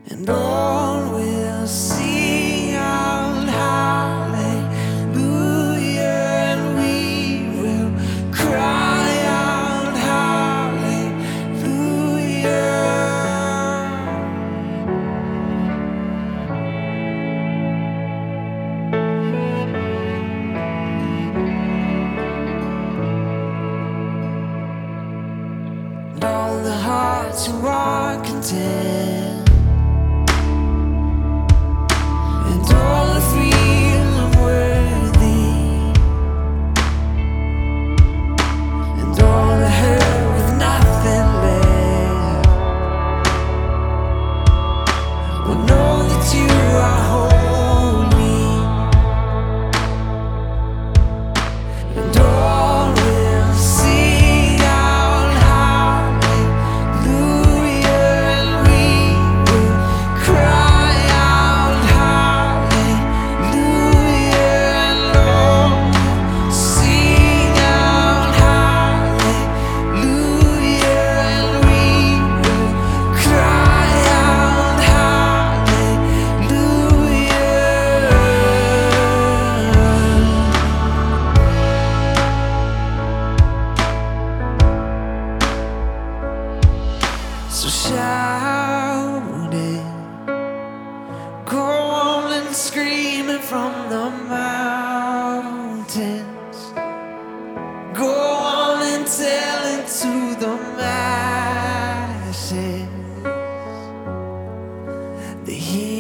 and all will sing out hallelujah, and we will cry out hallelujah. And all the hearts who are content, and all the feel unworthy, and all the hurt with nothing left, will know that you are holy, and all will sing out hallelujah, and we will cry out hallelujah, and all will sing out hallelujah, and we will cry out hallelujah. So shout it, go on and scream it from the mountains, go on and tell it to the masses. The